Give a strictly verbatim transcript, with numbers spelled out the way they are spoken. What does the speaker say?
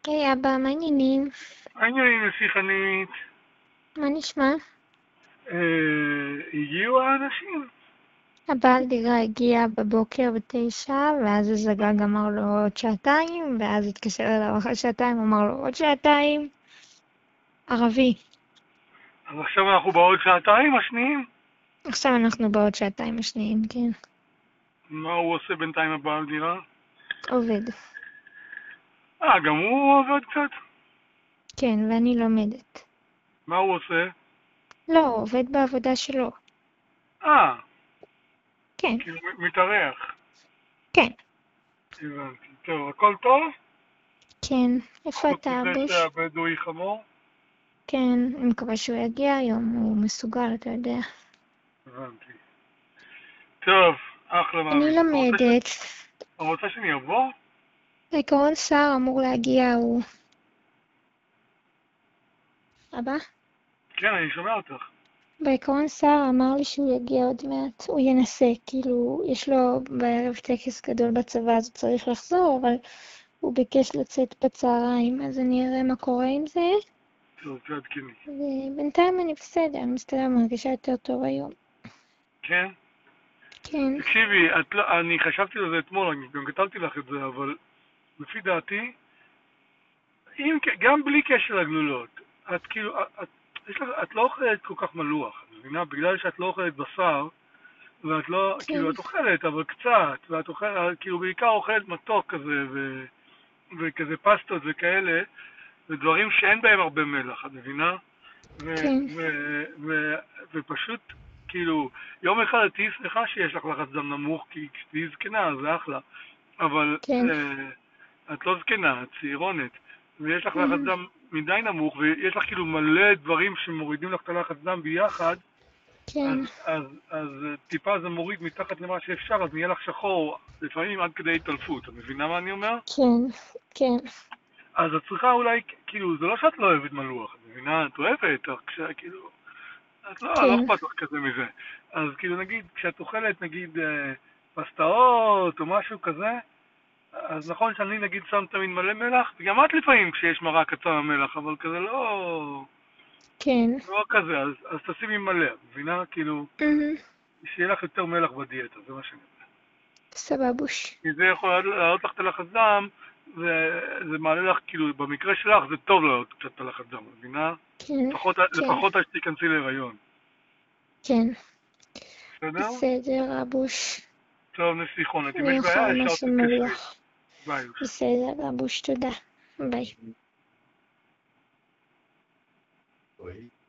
היי אבא, מה העניינים? העניינים לשיחנית, מה נשמע? אה, הגיעו האנשים. הבעל דירה הגיע בבוקר בתשע, ואז הזגג אמר לו עוד שעתיים, ואז התקשר אליו אחרי שעתיים, אמר לו עוד שעתיים. ערבי. אז עכשיו אנחנו בעוד שעתיים השניים. עכשיו אנחנו בעוד שעתיים השניים, כן. מה הוא עושה בינתיים הבעל דירה? עובד. אה, גם הוא עובד קצת? כן, ואני לומדת. מה הוא עושה? לא, עובד בעבודה שלו. אה, כן, כאילו מ- מתארח. כן, הבנתי. טוב, הכל טוב? כן. איפה חוץ אתה, מזה אבוש? שהבדואי חמור? כן, אני מקווה שהוא יגיע היום, הוא מסוגל, אתה יודע. הבנתי. טוב, אחלה אני מאמי. אתה רוצה ש... לומדת. אתה רוצה שאני אבוא? בעיקרון שר אמור להגיע, הוא... אבא? כן, אני שומע אותך. בעיקרון שר אמר לי שהוא יגיע עוד מעט, הוא ינסה, כאילו, יש לו בערב טקס גדול בצבא, אז הוא צריך לחזור, אבל הוא ביקש לצאת בצהריים, אז אני אראה מה קורה עם זה, טוב, תעדכני. ובינתיים אני בסדר, אני מסתדר, מרגישה יותר טוב היום. כן? כן, תקשיבי, את לא, אני חשבתי על זה אתמול, אני גם כתבתי לך את זה, אבל לפי דעתי, אם, גם בלי קשר לגלולות, את כאילו, את, יש לך, את לא אוכלת כל כך מלוח, את מבינה? בגלל שאת לא אוכלת בשר, ואת לא, כן, כאילו, את אוכלת, אבל קצת, ואת אוכלת, כאילו, בעיקר אוכלת מתוק כזה, ו, וכזה פסטות וכאלה, ודברים שאין בהם הרבה מלח, את מבינה? ו, כן, ו, ו, ופשוט, כאילו, יום אחד את תהיי שמחה שיש לך לחץ דם נמוך, כי כשתהיי זקנה, זה אחלה. אבל כן, אה, את לא זקנה, את צעירונת, ויש לך לחץ mhm, דם מדי נמוך, ויש לך כאילו מלא דברים שמורידים לך את הלחץ דם ביחד, אז, כן, אז, אז אה, טיפה זה מוריד מתחת למה שאפשר, אז נהיה לך שחור, לפעמים עד כדי התעלפות, את מבינה מה אני אומר? כן, כן, אז את צריכה אולי, כאילו, זה לא שאת לא אוהבת מלוח, את מבינה? את אוהבת, רק כש- כאילו, את לא, לא כן, אכפת לך כזה מזה. אז כאילו נגיד, כשאת אוכלת נגיד אה, פסטאות או משהו כזה, אז נכון שאני נגיד שם תמיד מלא מלח, וגם את לפעמים כשיש מרק את שמה מלח, אבל כזה לא, כן, לא כזה, אז, אז תשימי מלא, מבינה? כאילו, mhm, שיהיה לך יותר מלח בדיאטה, זה מה שאני אומר. סבבוש. כי זה יכול להעלות לך את הלחץ דם, וזה מעלה לך, כאילו, במקרה שלך זה טוב להעלות קצת את הלחץ דם, מבינה? כן, לפחות, כן, לפחות עד שתיכנסי להיריון. כן, בסדר? בסדר, אבוש. טוב, נסיכונת, אם אני יש אוכל בעיה ישר משהו תתקשרי. מלוח. ביי. בסדר, אבוש, תודה. ביי. Oi.